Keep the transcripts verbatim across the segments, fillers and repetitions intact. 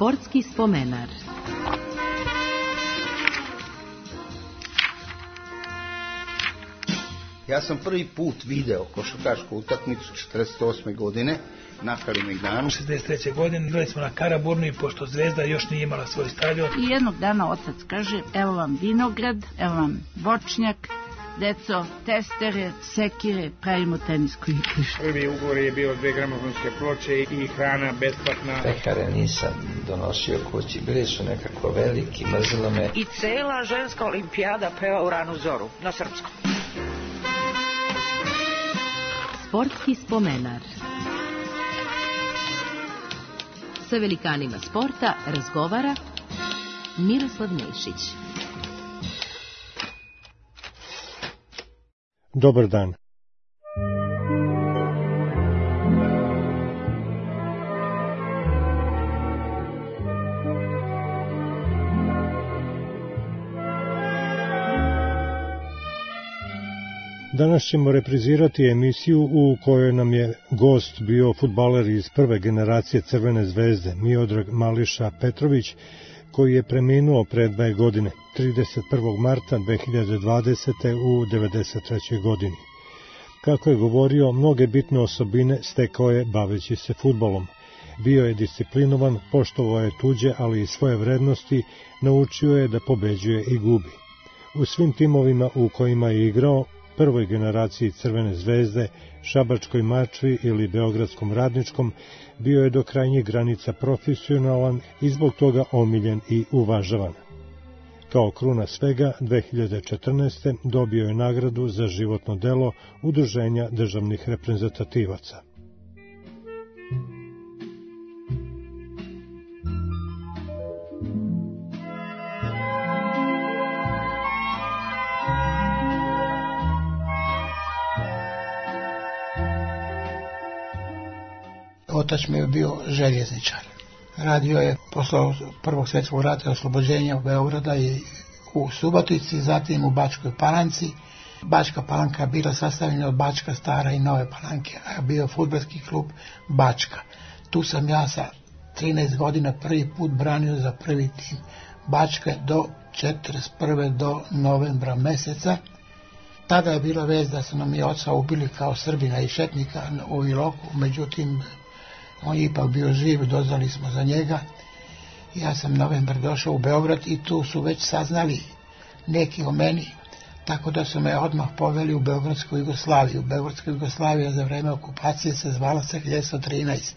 Sportski spomenar. Ja sam prvi put video košarkašku utakmicu četrdeset osme godine na Kalemegdanu. šezdeset treće godine bili smo na Karaburnu i pošto Zvezda još nije imala svoj stadion. I jednog dana otac kaže, evo vam vinograd, evo vam voćnjak, deco, testere, sekire, pravimo tenisko igrište. Prvi ugovor je bio dve gramofonske ploče i hrana besplatna. Pekare nisam donosio kući, bili su nekako veliki, mrzilo me. I cela ženska olimpijada peva u ranu zoru, na srpskom. Sportski spomenar. Sa velikanima sporta razgovara Miroslav Nešić. Dobar dan. Danas ćemo reprizirati emisiju u kojoj nam je gost bio fudbaler iz prve generacije Crvene zvezde, Miodrag Mališa Petrović, koji je preminuo pre dve godine, trideset prvog marta dve hiljade dvadesete. u devedeset trećoj godini. Kako je govorio, mnoge bitne osobine stekao je baveći se fudbalom. Bio je disciplinovan, poštovao je tuđe, ali i svoje vrednosti, naučio je da pobeđuje i gubi. U svim timovima u kojima je igrao, prvoj generaciji Crvene zvezde, Šabačkoj Mačvi ili Beogradskom Radničkom, bio je do krajnjih granica profesionalan i zbog toga omiljen i uvažavan. Kao kruna svega, dve hiljade četrnaeste. dobio je nagradu za životno delo Udruženja državnih reprezentativaca. Otac mi je bio željezničar. Radio je posle Prvog svjetskog rata i oslobođenja Beograda i u Subotici, zatim u Bačkoj Palanci. Bačka Palanka bila sastavljena od Bačka Stara i Nove Palanke, a bio fudbalski klub Bačka. Tu sam ja sa trinaest godina prvi put branio za prvi tim Bačke do četrdeset prve do novembra meseca. Tada je bila vest da su nam i oca ubili kao Srbina i Šetnika u Iloku, međutim on je ipak bio živ, doznali smo za njega. Ja sam novembar došao u Beograd i tu su već saznali neki o meni, tako da su me odmah poveli u Beogradsku Jugoslaviju. Beogradska Jugoslavija za vreme okupacije se zvala se hiljadu devetsto trinaeste.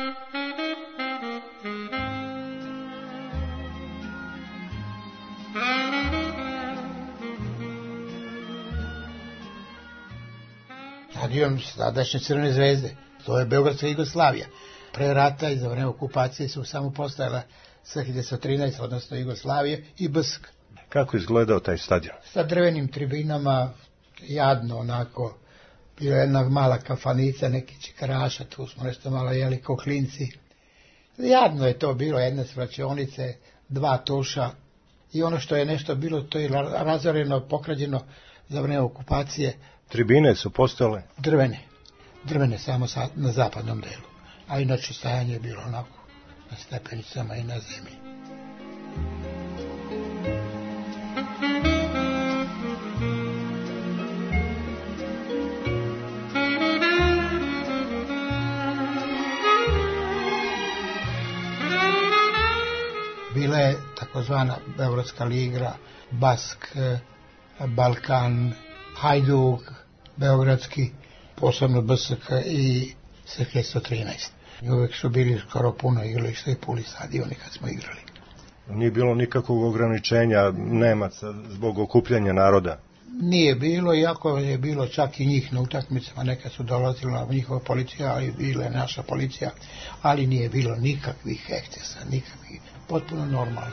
Radio sadašnje Crvene zvezde, to je Beogradska Jugoslavija. Pre rata i za vreme okupacije su samo postojala sa hiljadu devetsto trinaeste. odnosno Jugoslavije i B S K. Kako izgledao taj stadion? Sa drvenim tribinama, jadno onako, bila jedna mala kafanica, neki čikaraša, tu smo nešto malo jeli ko klinci. Jadno je to bilo, jedne svraćionice, dva tuša i ono što je nešto bilo, to je razoreno, pokrađeno za vreme okupacije. Tribine su postojale? Drvene, drvene samo sa, na zapadnom delu, a inače stajanje je bilo onako na stepenicama i na zemlji. Bila je takozvana Beogradska liga, Bask, Balkan, Hajduk, Beogradski, posebno B S K i sa hiljadu devetsto trinaeste. I uvek su bili skoro puno igrališta i puni stadioni kad smo igrali. Nije bilo nikakvog ograničenja Nemaca zbog okupljanja naroda? Nije bilo, iako je bilo čak i njih na utakmicama, neka su dolazila njihova policija, ali bila je naša policija, ali nije bilo nikakvih ekscesa, nikakvih, potpuno normalno.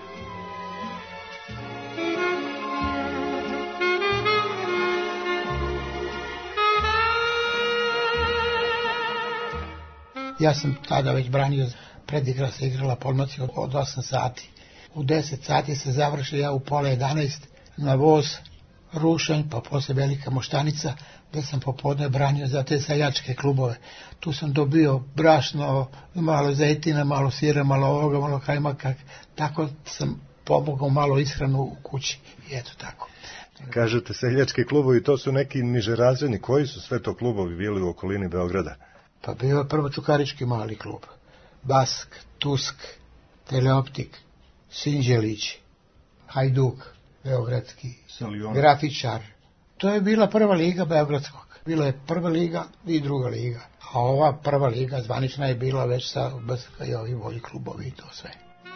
Ja sam tada već branio, predigra se igrala polnoci od osam sati. U deset sati se završi, ja u pola jedanaest na voz, rušanj, pa posle velika moštanica, gdje sam popodne branio za te seljačke klubove. Tu sam dobio brašno, malo zejtina, malo sira, malo ovoga, malo kajmaka. Tako sam pomogao malo ishranu u kući. I eto tako. Kažete seljački klubovi, to su neki nižerazredni. Koji su sve to klubovi bili u okolini Beograda? Pa bio je prvo Čukarički mali klub. Bask, Tusk, Teleoptik, Sinđelić, Hajduk, Beogradski, Salion. Grafičar. To je bila prva liga Beogradskog. Bila je prva liga i druga liga. A ova prva liga zvanična je bila već sa B S K i ovi voli klubovi i to sve.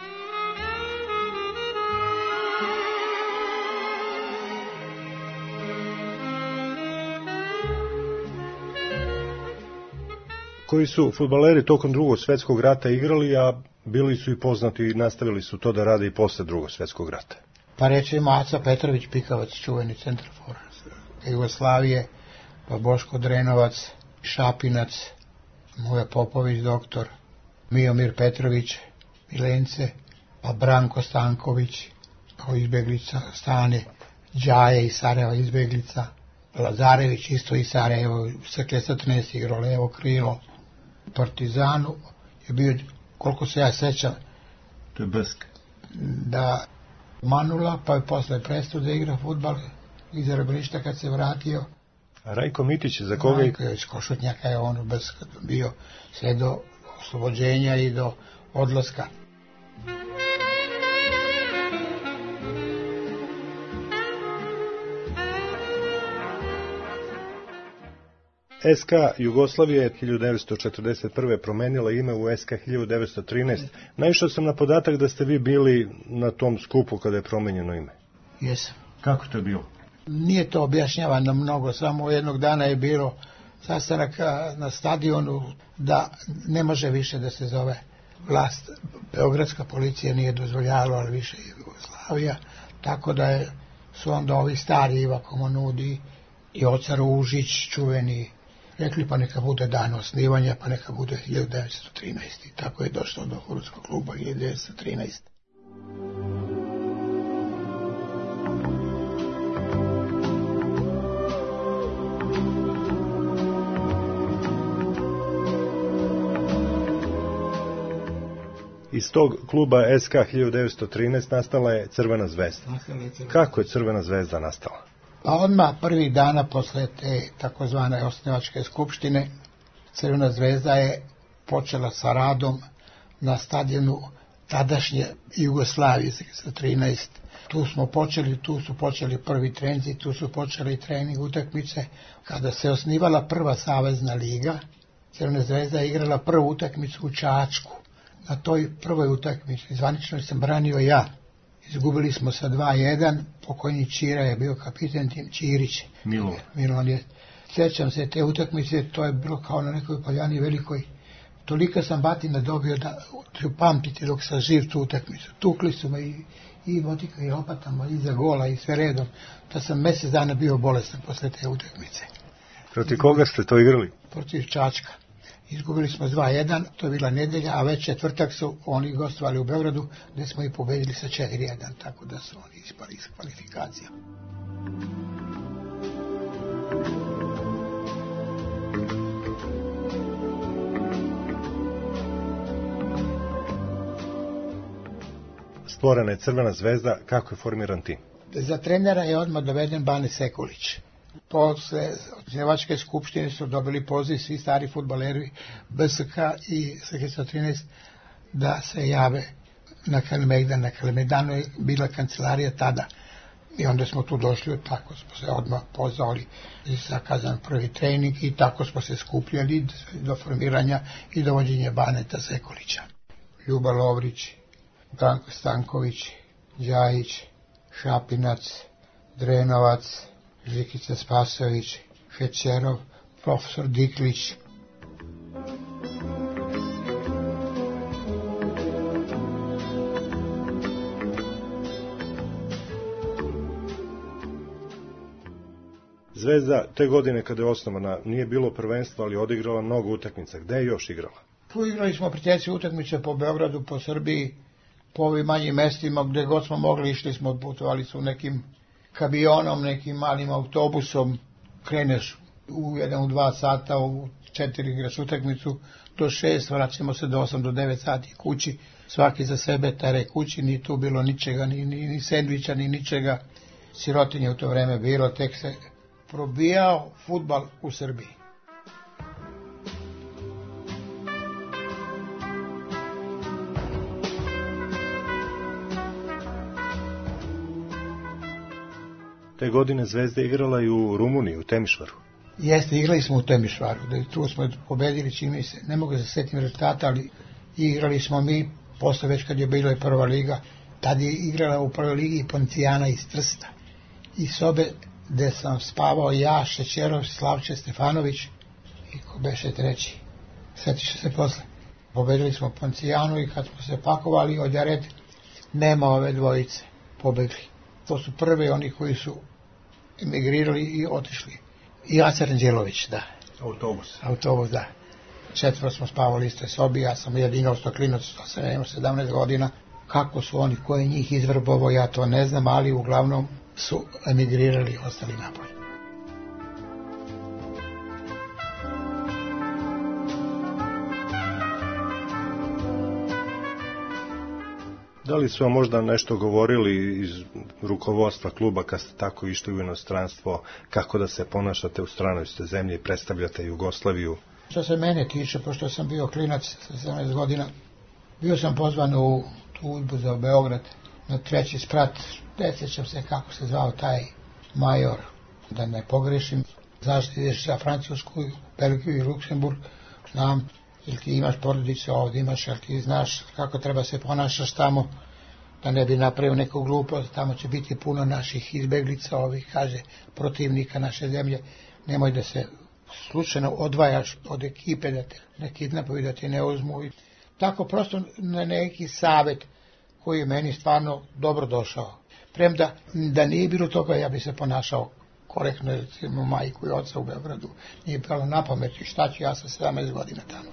Koji su fudbaleri tokom drugog svjetskog rata igrali, a bili su i poznati i nastavili su to da rade i posle drugog svjetskog rata? Pa reći Maca Petrović Pikavac, čuveni centarfor Jugoslavije, pa Boško Drenovac, Šapinac, Muja Popović doktor, Miomir Petrović, Milence, pa Branko Stanković, kao izbeglica Stane, Đaje iz Sarajeva izbeglica, Lazarević isto iz Sarajeva, Srkle Satrnes igrao levo krilo, Partizanu je bio, koliko se ja sećam, to je Besk, da Manula, pa je posle prestao da igra fudbal iz Rebništa kad se vratio. A Rajko Mitić, za koga? Rajko iz Košutnjaka je on bez bio sve do oslobođenja i do odlaska. S K Jugoslavija je hiljadu devetsto četrdeset prve promenila ime u S K hiljadu devetsto trinaest. Naišao sam na podatak da ste vi bili na tom skupu kada je promenjeno ime. Jesam. Kako to je bilo? Nije to objašnjavano mnogo, samo jednog dana je bilo sastanak na stadionu da ne može više da se zove vlast. Beogradska policija nije dozvoljala, ali više Jugoslavija, tako da je, su onda ovi stari Iva Komonudi i Ocar Užić, čuveni, rekli pa neka bude dan osnivanja, pa neka bude hiljadu devetsto trinaest. I tako je došlo do fudbalskog kluba hiljadu devetsto trinaest. Iz tog kluba S K hiljadu devetsto trinaest nastala je Crvena zvezda. Kako je Crvena zvezda nastala? Pa odmah prvih dana posle te takozvane osnivačke skupštine Crvena zvezda je počela sa radom na stadionu tadašnje Jugoslavije sa trinaest. Tu smo počeli, tu su počeli prvi trenzi, tu su počeli trening utakmice. Kada se osnivala prva savezna liga, Crvena zvezda je igrala prvu utakmicu u Čačku. Na toj prvoj utakmici zvanično sam branio ja. Izgubili smo sa dva jedan, pokojni Čira je bio kapiten, Čirić. Milovan. Milovan je. Sjećam se te utakmice, to je bilo kao na nekoj poljani velikoj. Toliko sam batina dobio da ću pamtiti dok sam živ tu utakmicu. Tukli su me i, i motika i lopatama iza gola i sve redom. Da sam mjesec dana bio bolestan posle te utakmice. Protiv koga ste to igrali? Protiv Čačka. Izgubili smo dva jedan, to je bila nedelja, a već četvrtak su oni gostovali u Beogradu, gdje smo i pobedili sa četiri jedan, tako da su oni ispali iz kvalifikacija. Stvorena je Crvena zvezda, kako je formiran tim? Za trenera je odmah doveden Bane Sekulić. Posle osnivačke skupštine su dobili poziv svi stari fudbaleri B S K i S K sto trinaest da se jave na Kalemegdan. Na Kalemegdanu je bila kancelarija tada. I onda smo tu došli, tako smo se odmah pozvali i zakazan prvi trening i tako smo se skupljali do formiranja i dovođenja Baneta Sekulića. Ljuba Lovrić, Branko Stanković, Đajić, Šapinac, Drenovac, Žikica Spasović, Šećerov, profesor Diklić. Zvezda te godine kada je osnovana nije bilo prvenstva, ali odigrala mnogo utakmica. Gde je još igrala? Tu igrali smo prijateljske utakmice po Beogradu, po Srbiji, po ovim manjim mestima, gde god smo mogli, išli smo, putovali su nekim kamionom, nekim malim autobusom, kreneš u jedan, u dva sata, u četiri igraš utakmicu, do šest, vraćamo se do osam, do devet sati kući, svaki za sebe, tere kući, ni tu bilo ničega, ni, ni, ni sendviča, ni ničega. Sirotinje u to vreme bilo, tek se probijao fudbal u Srbiji. Te godine Zvezda igrala i u Rumuniji, u Temišvaru. Jeste, igrali smo u Temišvaru, da tu smo pobedili, čini se, ne mogu se sjetiti rezultata, ali igrali smo mi, posle već kad je bila i prva liga, tad je igrala u prvoj ligi Poncijana iz Trsta. I sobe gde sam spavao ja, Šećerov, Slavče Stefanović i ko beše treći. Sjetiš se posle. Pobedili smo Poncijanu i kad smo se pakovali od Jared, nema ove dvojice, pobegli. To su prvi oni koji su emigrirali i otišli. I Acar Anđelović, da. Autobus. Autobus, da. Četvro smo spavali istoj sobi, ja sam jedinao stoklinac, sedamnaest godina. Kako su oni, koji njih izvrbovao, ja to ne znam, ali uglavnom su emigrirali i ostali napolje. Da li su vam možda nešto govorili iz rukovodstva kluba kad ste tako išli u inostranstvo, kako da se ponašate u stranoj ste zemlji i predstavljate Jugoslaviju? Što se mene tiče, pošto sam bio klinac sa sedamnaest godina, bio sam pozvan u tužbu za Beograd na treći sprat. Ne sjećam se kako se zvao taj major, da ne pogrešim. Znaš da ideš za Francusku, Belgiju i Luksemburg, znam, ili ti imaš porodice ovdje, imaš, ali ti znaš kako treba se ponašaš tamo, da ne bi napravio neku glupost, tamo će biti puno naših izbeglica, ovih, kaže, protivnika naše zemlje, nemoj da se slučajno odvajaš od ekipe, da te ne kidnapuju, da te ne uzmu. Tako prosto na neki savjet koji je meni stvarno dobro došao. Premda da nije bilo toga, ja bi se ponašao korektno, recimo majku i oca u Beogradu. Nije bilo na pamet i šta ću ja sa sedamnaest godina tamo.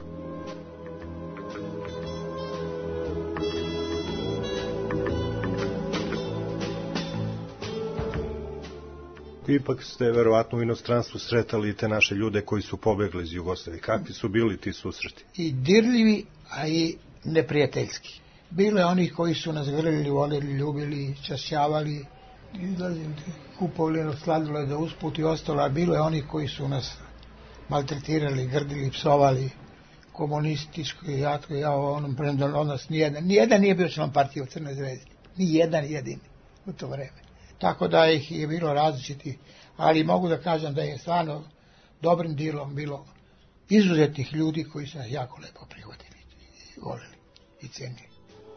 Ipak ste verovatno u inostranstvu sretali te naše ljude koji su pobegli iz Jugoslavije. Kakvi su bili ti susreti? I dirljivi, a i neprijateljski. Bilo je onih koji su nas grlili, volili, ljubili, čašćavali, izlazili, kupovali, sladilo je da usput i ostalo, a bilo je onih koji su nas maltretirali, grdili, psovali, komunistički, jatko, ja onom premdom, odnos nijedan, nijedan nije bio član partije u Crnoj Zvezdi, nijedan jedini u to vreme. Tako da ih je bilo različiti, ali mogu da kažem da je stvarno dobrim dilom bilo izuzetnih ljudi koji su nas jako lepo prihvatili i volili i cijenili.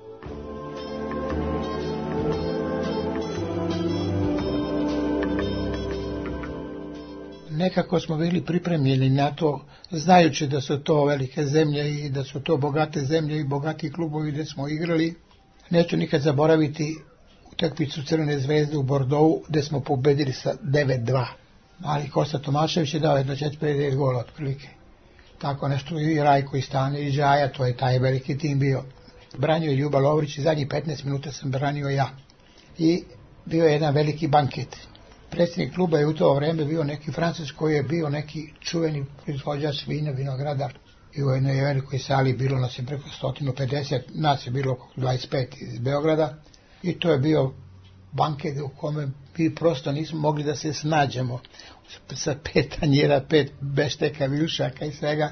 Nekako smo bili pripremljeni na to, znajući da su to velike zemlje i da su to bogate zemlje i bogati klubovi gdje smo igrali. Neću nikad zaboraviti utakmicu Crvene Zvezde u Bordeauxu gdje smo pobedili sa devet dva. Ali Kosta Tomašević je dao jedno četiri pet gola otprilike. Tako nešto i Rajko i Stane i Đaja, to je taj veliki tim bio. Branio je Ljuba Lovrić i zadnjih petnaest minuta sam branio ja. I bio je jedan veliki banket. Predsjednik kluba je u to vreme bio neki Francuz koji je bio neki čuveni proizvođač vina, vinogradar. I u jednoj velikoj sali bilo nas je preko sto pedeset, nas je bilo oko dvadeset pet iz Beograda. I to je bio banket u kome mi prosto nismo mogli da se snađemo. Sa pet tanjera, pet bešteka, vilšaka i svega.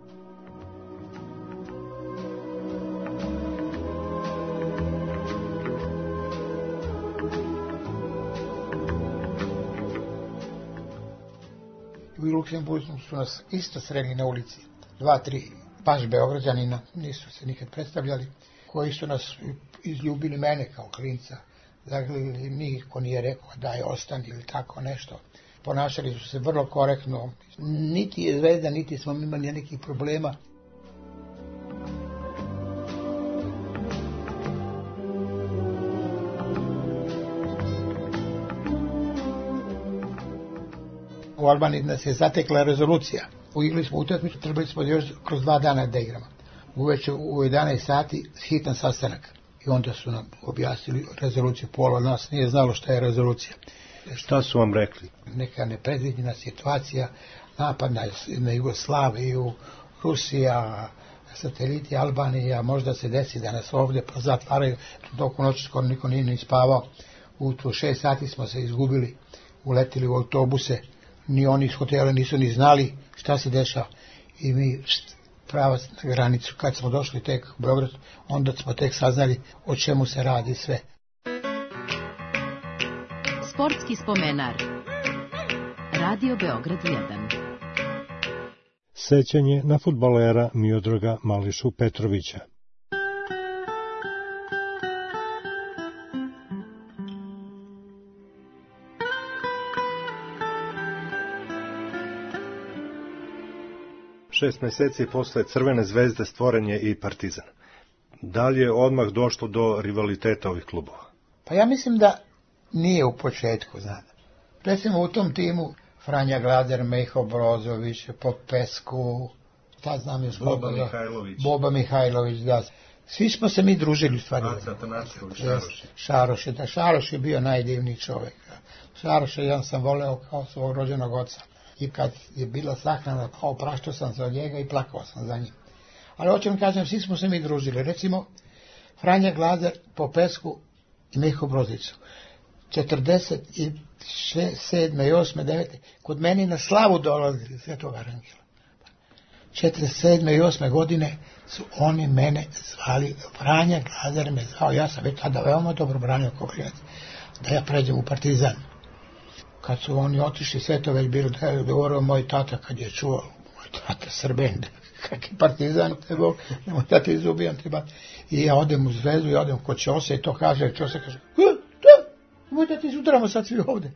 U Luksemburgu su nas isto sreli na ulici. Dva, tri baš Beograđanina, nisu se nikad predstavljali, koji su nas izljubili mene kao klinca. Zagledali, niko nije rekao daj ostani ili tako nešto. Ponašali su se vrlo korektno. Niti je Zvezda, niti smo imali nekih problema. U Albaniji nas je zatekla rezolucija. Uigli smo utakmicu, trebali smo još kroz dva dana da igramo. Uveče u jedanaest sati hitan sastanak. I onda su nam objasnili rezoluciju. Pola nas nije znalo šta je rezolucija. Šta su vam rekli? Neka nepredviđena situacija, napad na, na Jugoslaviju, Rusija, sateliti Albanija, možda se desi da nas ovdje zatvaraju, toku noći skoro niko nije ni spavao. U tu šest sati smo se izgubili, uletili u autobuse, ni oni iz hotela nisu ni znali šta se dešava. I mi št, pravac na granicu, kad smo došli tek u Beograd, onda smo tek saznali o čemu se radi sve. Sportski spomenar. Radio Beograd jedan. Sećanje na fudbalera Miodraga Mališu Petrovića. Šest meseci posle Crvene zvezde stvoren je i Partizan. Da li je odmah došlo do rivaliteta ovih klubova? Pa ja mislim da nije u početku, znate. Recimo u tom timu Franja Glazer, Meho Brozović, Popesku, ta znam još Boba Boba Mihajlović. Boba Mihajlović, da. Svi smo se mi družili u stvari. Aca Tanacković, Šaroš. Šaroš je, da, Šaroš je bio najdivniji čovjek. Šaroš je, ja sam voleo kao svog rođenog oca. I kad je bila sahrana, kao praštao sam se od njega i plakao sam za njim. Ali hoću vam kažem, svi smo se mi družili. Recimo, Franja Glazer, Popesku i Meho Brozović. četrdeset sedme i osme, devete kod meni na slavu dolazili Svetog Arangela. četrdeset sedme i osme godine su oni mene zvali, Franja Glazer me zvao, ja sam već tada veoma dobro branio Koprivnicu, da ja pređem u Partizan. Kad su oni otišli, sve to već bilo, da je govorio moj tata kad je čuo, moj tata Srben, kak je Partizan, tebog, nemoj da ti izubijam ti bat. I ja odem u Zvezdu, i odem kod Ćose i to kaže, Ćose kaže, nemoj da ti sutramo sad svi ovde.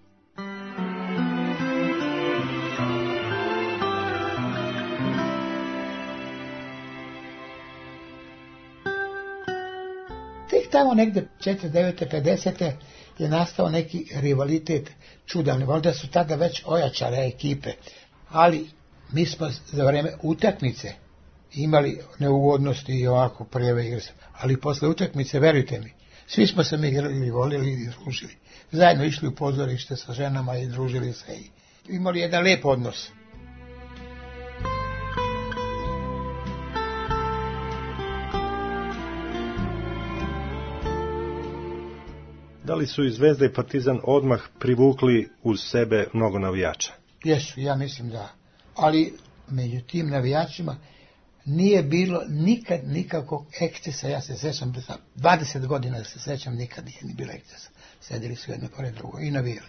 Tek tamo negde četrdeset devete pedesete je nastao neki rivalitet čudan. Valjda su tada već ojačale ekipe. Ali mi smo za vreme utakmice imali neugodnosti i ovako prijeve igre. Ali posle utakmice, verujte mi, svi smo se mi igrali, volili i družili. Zajedno išli u pozorište sa ženama i družili se i imali jedan lijep odnos. Da li su i Zvezda i Partizan odmah privukli uz sebe mnogo navijača? Jesu, ja mislim da. Ali među tim navijačima nije bilo nikad nikakvog ekscesa. Ja se sećam, dvadeset godina se sećam, nikad nije ni bilo ekscesa. Sedeli su jedno pored drugo i navijali.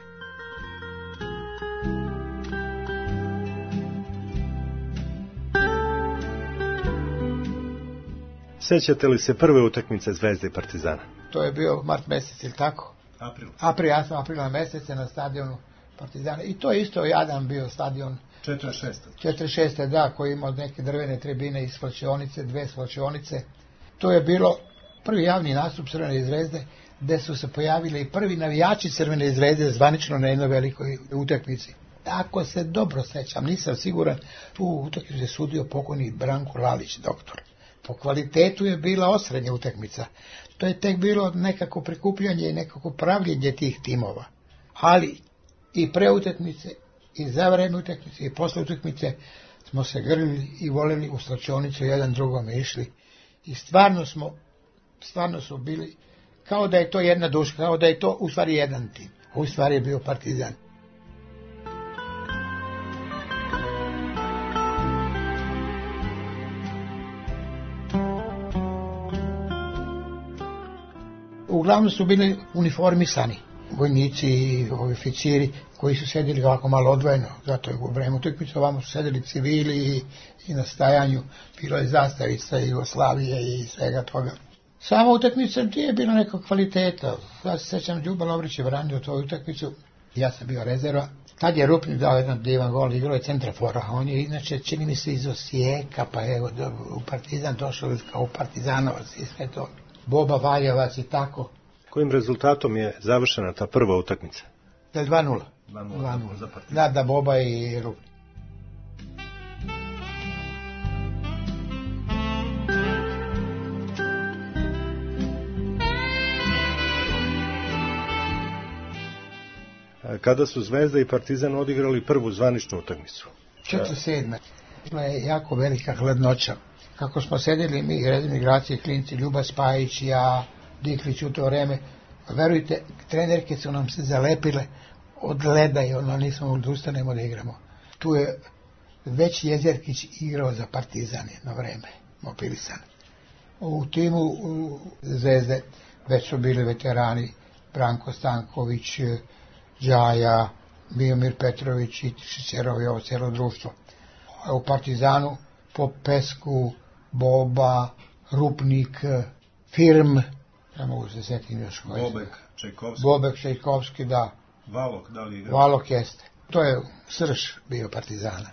Sećate li se prve utakmice Zvezde i Partizana? To je bio mart mesec, ili tako? April. April, ja sam aprila mesece na stadionu Partizana. I to je isto jadan bio stadion. četrdeset šeste. četrdeset šeste, da, koji imao neke drvene tribine i svlačionice, dve svlačionice. To je bilo prvi javni nastup Crvene zvezde, gde su se pojavili i prvi navijači Crvene zvezde zvanično na jednoj velikoj utakmici. Tako se dobro sećam, nisam siguran, tu utakmicu je sudio pokojni Branko Lalić, doktor. Po kvalitetu je bila osrednja utakmica. To je tek bilo nekako prikupljanje i nekako pravljenje tih timova. Ali i pre utakmice, i za vreme utakmice, i posle utakmice smo se grlili i voleli u slačionicu, jedan drugome išli. I stvarno smo, stvarno smo bili, kao da je to jedna duša, kao da je to u stvari jedan tim. A u stvari je bio Partizan. Uglavnom su bili uniformisani vojnici i oficiri koji su sedjeli ovako malo odvojeno, zato je u vreme utakmice ovamo su sedjeli civili i, i na stajanju bilo je zastavica Jugoslavije i svega toga. Sama utakmica nije bila nekog kvaliteta. Ja se sećam, Đuba Lovrić je branio tu utakmicu, ja sam bio rezerva. Tad je Rupnik dao jedan divan gol, igrao je centrafora, on je inače čini mi se iz Osijeka, pa je u Partizan došao kao Partizanovac i sve to. Boba Valjevac i tako. Kojim rezultatom je završena ta prva utakmica? dva nula. dva nula za Partizan. Da, da, Boba i Rupnik. kada su Zvezda i Partizan odigrali prvu zvaničnu utakmicu? četrdeset sedme Bila je jako velika hladnoća. Kako smo sedeli mi, redni igrači, klinci, Ljuba Spajić, ja, Diklić u to vreme, verujte, trenerke su nam se zalepile od leda i ono nismo odustanemo da igramo. Tu je već Jezerkić igrao za Partizan jedno vreme, mobilisan. U timu u Zvezde već su bili veterani Branko Stanković, Đaja, Biomir Petrović i Šićerov i ovo cijelo društvo. A u Partizanu po Pesku, Boba, Rupnik, Firm, ne mogu se sjetiti još koji. Bobek, Čajkovski. Bobek, Čajkovski, da. Valok, da li igra? Valok jeste. To je srž bio Partizana.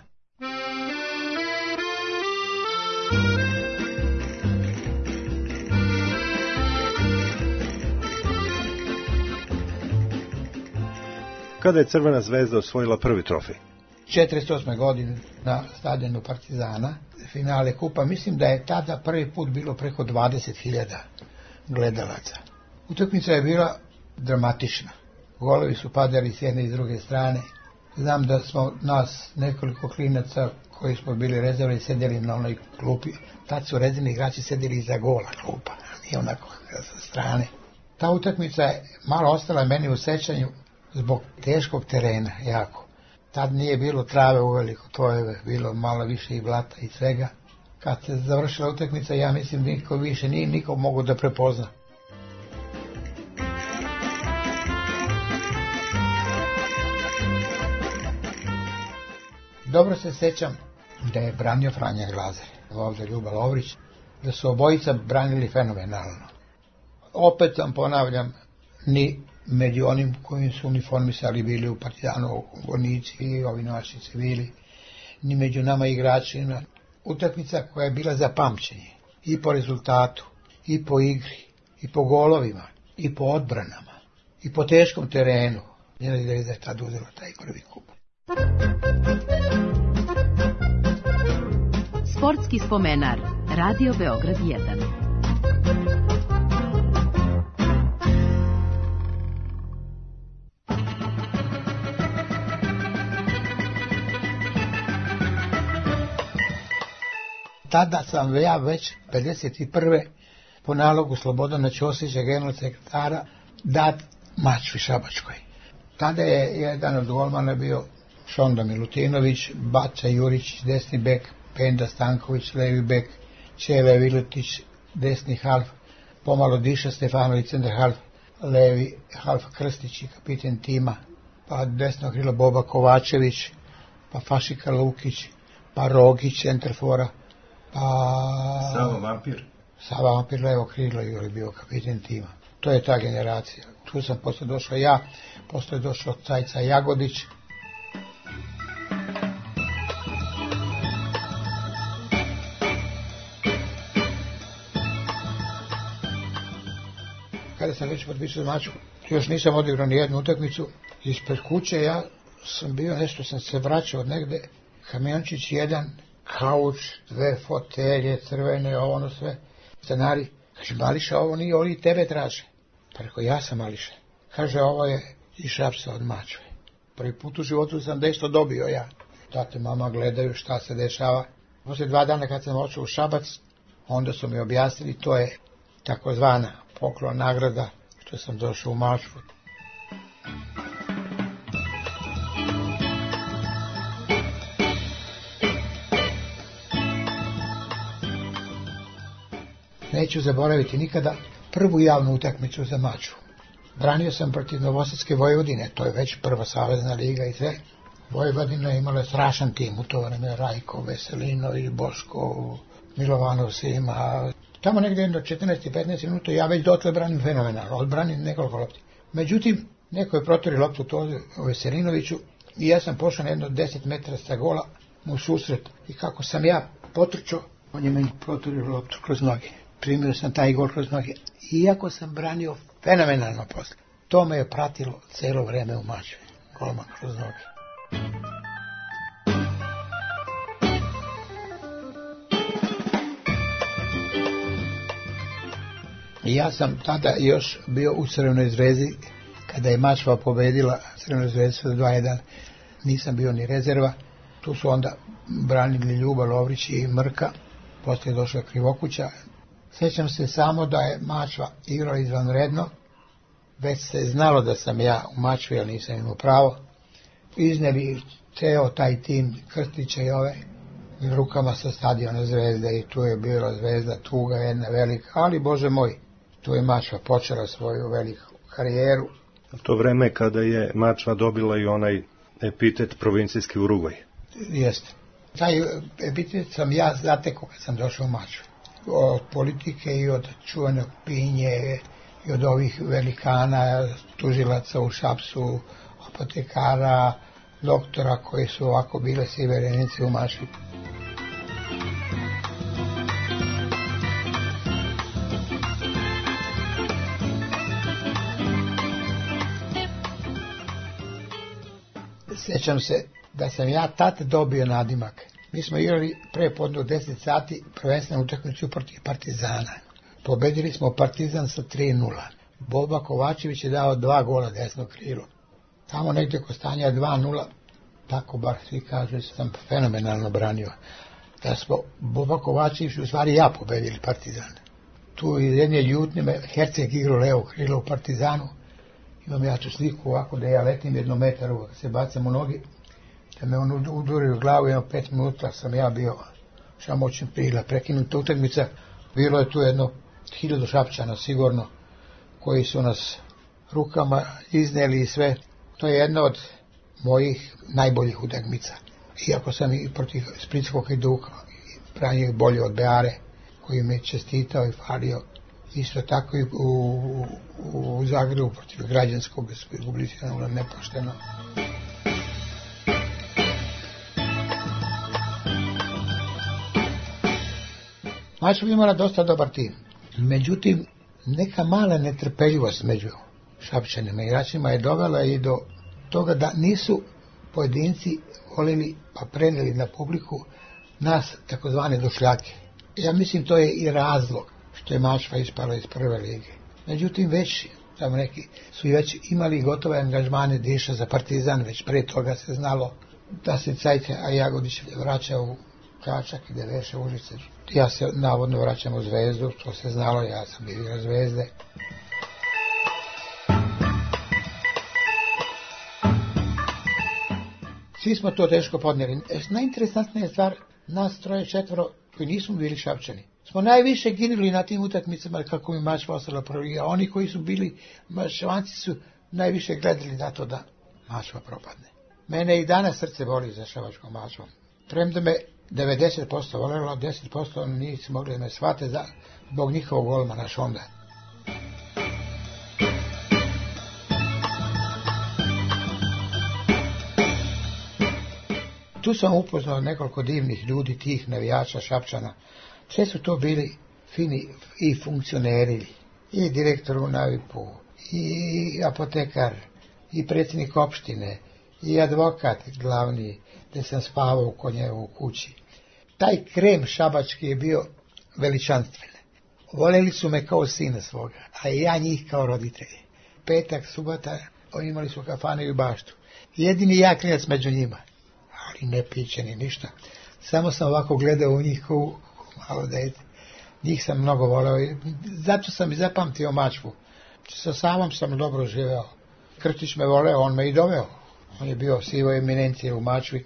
Kada je Crvena Zvezda osvojila prvi trofej? četrdeset osme godine na stadionu Partizana, finale kupa, mislim da je tada prvi put bilo preko dvadeset hiljada gledalaca. Utakmica je bila dramatična. Golovi su padali s jedne i s druge strane. Znam da smo nas nekoliko klinaca koji smo bili rezervni sedjeli na onoj klupi. Tad su rezervni igrači sedjeli iza gola klupa, nije onako sa strane. Ta utakmica je malo ostala meni u sećanju zbog teškog terena, jako. Tad nije bilo trave uveliko, to je bilo malo više i blata i svega. Kad se završila utakmica, ja mislim niko više nije niko mogu da prepozna. Dobro se sećam da je branio Franja Glazer, ovdje Ljuba Lovrić, da su obojica branili fenomenalno. Opet vam ponavljam, ni među onim koji su uniformisali bili u Partizanu, vojnici i ovi naši civili, ni među nama igračima. Utakmica koja je bila za pamćenje, i po rezultatu, i po igri, i po golovima, i po odbranama, i po teškom terenu. Njena Zvezda je tad uzela taj prvi kup. Sportski spomenar, Radio Beograd jedan. Tada sam ja već pedeset prve po nalogu Slobodana Ćosića, generalnog sekretara, dat Mačvi Šabačkoj. Tada je jedan od golmana bio Šonda Milutinović, Bača Jurić, desni bek, Penda Stanković, levi bek, Čele Vilutić, desni half, pomalo Diša Stefanović, centar half, levi half Krstić i kapiten tima, pa desno krilo Boba Kovačević, pa Fašika Lukić, pa Rogić, centar fora, pa... Sava Vampir. Sava Vampir, levo krilo je bio kapiten tima. To je ta generacija. Tu sam posle došao ja, posle došao Cajca Jagodić. Kada sam već potpisao Mačvu, još nisam odigrao ni jednu utakmicu. Ispred kuće ja sam bio, nešto sam se vraćao od negde, kamiončić jedan, kauč, dve fotelje, crvene, ono sve, scenari. Kaže, Mališa, ovo nije, oni tebe traže. Pa rekao, ja sam Mališa. Kaže, ovo je iz Šapca od Mačve. Prvi put u životu sam nešto dobio ja. Tate, mama gledaju šta se dešava. Posle dva dana kad sam očeo u Šabac, onda su mi objasnili, to je takozvana poklon nagrada, što sam došao u Mačvu. Neću zaboraviti nikada prvu javnu utakmicu za Mačvu. Branio sam protiv Novosadske Vojvodine, to je već prva savezna liga i sve. Vojvodina je imala strašan tim u to vreme, Rajko, Veselinović, Boško, Milovanov Sima. Tamo negdje do četrnaest do petnaest minuta ja već dotle branim fenomenalno, odbranim nekoliko lopti. Međutim, neko je protorio loptu to Veselinoviću i ja sam pošao na jedno deset metara sa gola mu susret. I kako sam ja potrčao, on je meni protorio loptu kroz noge. Primio sam taj gol kroz noge. Iako sam branio fenomenalno posle. To me je pratilo celo vreme u Mačvi. Golman kroz noge. I ja sam tada još bio u Crvenoj Zvezdi kada je Mačva pobedila Crvenu zvezdu dva jedan, nisam bio ni rezerva. Tu su onda branili Ljuba Lovrić i Mrka, poslije došla Krivokuća. Sjećam se samo da je Mačva igrala izvanredno, već se znalo da sam ja u Mačvi, ali nisam imao pravo. Izneli ceo taj tim Krstića i ove rukama sa stadiona Zvezde i tu je bila Zvezda, tuga jedna velika, ali Bože moj, tu je Mačva počela svoju veliku karijeru. To vreme kada je Mačva dobila i onaj epitet provincijski Urugvaj. Jeste. Taj epitet sam ja zatekao kad sam došao u Mačvu. Od politike i od čuvenog Pinje i od ovih velikana, tužilaca u Šapsu, apotekara, doktora koji su ovako bile siverenici u Mačvi. Sjećam se da sam ja tad dobio nadimak. Mi smo igrali pre podne u deset sati prvenstvenu utakmicu protiv Partizana. Pobedili smo Partizan sa tri nula. Boba Kovačević je dao dva gola desno krilo. Tamo negdje ko stanja dva nula, tako bar svi kažu, sam fenomenalno branio. Da smo Boba Kovačević, u stvari ja pobedili Partizan. Tu iz jedne ljutnje me Herceg igrao levo krilo u Partizanu. Imam ja tu sliku ovako da ja letim jednom metaru, kad se bacam u nogi, da me on udurio u glavu, jedno pet minuta sam ja bio šamoćen prila, prekinuta utakmica. Bilo je tu jedno hiljadu Šapčana sigurno, koji su nas rukama izneli i sve. To je jedna od mojih najboljih utakmica. Iako sam i protiv Splitskog Hajduka branio bolje od Beare, koji me čestitao i falio. Isto tako i u, u, u Zagrebu protiv Građanskog izgubljeno nepošteno. Mačva imala dosta dobar tim. Međutim, neka mala netrpeljivost među Šapčanima i igračima je dovela i do toga da nisu pojedinci volili pa preneli na publiku nas takozvane došljake. Ja mislim to je i razlog što je Mačva ispala iz prve lige. Međutim, već tamo neki su i već imali gotove angažmane Diša za Partizan, već pre toga se znalo da se Cajte, a Jagodić vraća u Čačak i da veše Užice. Ja se navodno vraćam u Zvezdu, to se znalo, ja sam bio Zvezde. Svi smo to teško podnijeli. Najinteresantnija je stvar, nas troje četvoro koji nismo bili Šapčani, smo najviše ginuli na tim utakmicama kako mi Mačva ostala prvi, a oni koji su bili Mačvanci su najviše gledali na to da Mačva propadne. Mene i danas srce boli za šabačkom Mačvom. Premda me devedeset posto voljelo, deset posto nisu mogli da me shvate za, zbog njihovog golmana Šonda. Tu sam upoznao nekoliko divnih ljudi, tih navijača Šapčana. Sve su to bili fini i funkcioneri, i direktor u Navipu, i apotekar, i predsjednik opštine, i advokat glavni, gdje sam spavao kod njega u kući. Taj krem šabački je bio veličanstven. Voljeli su me kao sina svoga, a ja njih kao roditelji. Petak, subota, imali su kafane i baštu. Jedini ja klinac među njima, ali ne piće ni ništa. Samo sam ovako gledao u njih kao malo dete. Njih sam mnogo voleo i zato sam i zapamtio Mačvu. Sa Savom sam dobro živeo. Krstić me voleo, on me i doveo. On je bio sivo eminencije u Mačvi.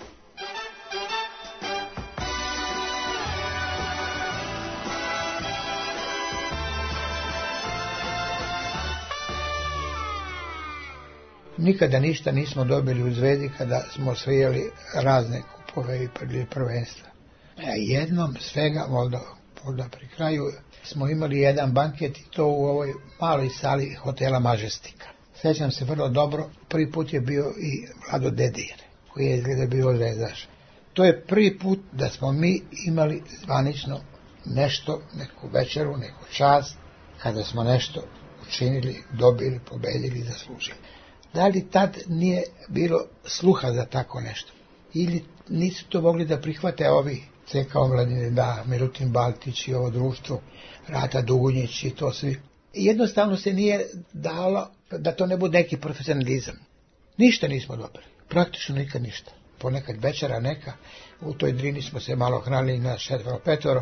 Nikada ništa nismo dobili u Zvezdi kada smo osvojili razne kupove i prvenstva. Jednom svega, možda, možda pri kraju, smo imali jedan banket i to u ovoj maloj sali hotela Mažestika. Sjećam se vrlo dobro, prvi put je bio i Vlado Dedijir, koji je izgleda bio zvezdaš. To je prvi put da smo mi imali zvanično nešto, neku večeru, neku čast, kada smo nešto učinili, dobili, pobedili, zaslužili. Da li tad nije bilo sluha za tako nešto? Ili nisu to mogli da prihvate ovi C K Omladine, da, Milutin Baltić i ovo društvo, Rata Dugunjić i to svi. jednostavno se nije dalo da to ne bude neki profesionalizam. Ništa nismo dobili, praktično nikad ništa. Ponekad večera neka, u toj Drini smo se malo hranili na četvoro petoro.